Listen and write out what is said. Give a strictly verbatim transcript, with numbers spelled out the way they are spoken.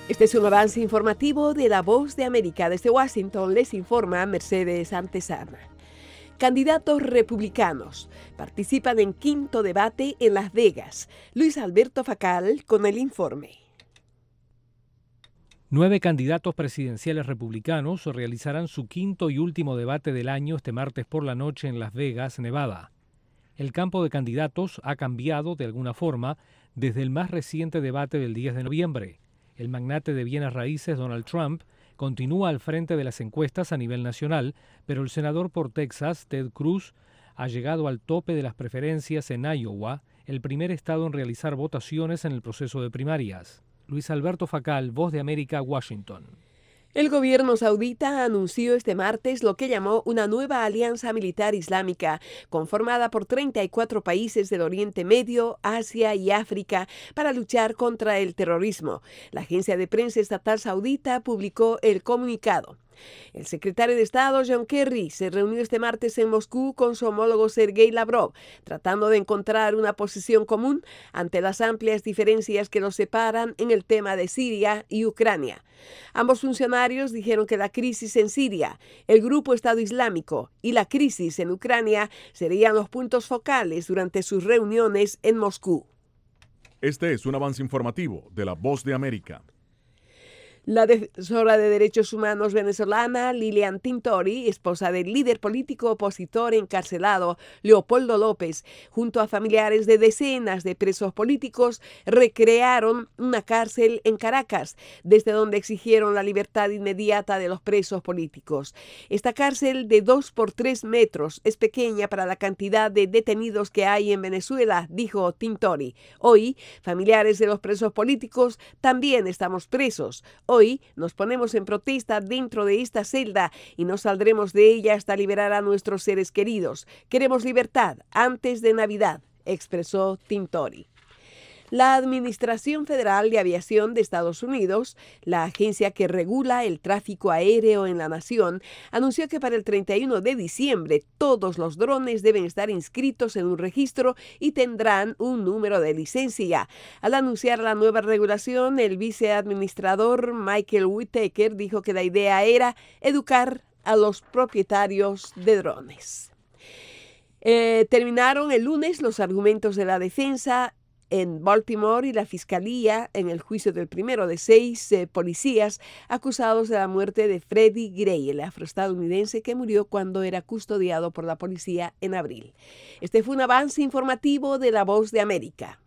Este es un avance informativo de La Voz de América. Desde Washington les informa Mercedes Antezana. Candidatos republicanos participan en quinto debate en Las Vegas. Luis Alberto Facal con el informe. Nueve candidatos presidenciales republicanos realizarán su quinto y último debate del año este martes por la noche en Las Vegas, Nevada. El campo de candidatos ha cambiado de alguna forma desde el más reciente debate del diez de noviembre. El magnate de bienes raíces Donald Trump continúa al frente de las encuestas a nivel nacional, pero el senador por Texas, Ted Cruz, ha llegado al tope de las preferencias en Iowa, el primer estado en realizar votaciones en el proceso de primarias. Luis Alberto Facal, Voz de América, Washington. El gobierno saudita anunció este martes lo que llamó una nueva alianza militar islámica, conformada por treinta y cuatro países del Oriente Medio, Asia y África, para luchar contra el terrorismo. La agencia de prensa estatal saudita publicó el comunicado. El secretario de Estado John Kerry se reunió este martes en Moscú con su homólogo Sergei Lavrov, tratando de encontrar una posición común ante las amplias diferencias que los separan en el tema de Siria y Ucrania. Ambos funcionarios dijeron que la crisis en Siria, el grupo Estado Islámico y la crisis en Ucrania serían los puntos focales durante sus reuniones en Moscú. Este es un avance informativo de La Voz de América. La defensora de derechos humanos venezolana Lilian Tintori, esposa del líder político opositor encarcelado Leopoldo López, junto a familiares de decenas de presos políticos, recrearon una cárcel en Caracas, desde donde exigieron la libertad inmediata de los presos políticos. Esta cárcel de dos por tres metros es pequeña para la cantidad de detenidos que hay en Venezuela, dijo Tintori. Hoy, familiares de los presos políticos también estamos presos. Hoy nos ponemos en protesta dentro de esta celda y no saldremos de ella hasta liberar a nuestros seres queridos. Queremos libertad antes de Navidad, expresó Tintori. La Administración Federal de Aviación de Estados Unidos, la agencia que regula el tráfico aéreo en la nación, anunció que para el treinta y uno de diciembre todos los drones deben estar inscritos en un registro y tendrán un número de licencia. Al anunciar la nueva regulación, el viceadministrador Michael Whitaker dijo que la idea era educar a los propietarios de drones. Eh, terminaron el lunes los argumentos de la defensa en Baltimore y la fiscalía en el juicio del primero de seis eh, policías acusados de la muerte de Freddie Gray, el afroestadounidense que murió cuando era custodiado por la policía en abril. Este fue un avance informativo de La Voz de América.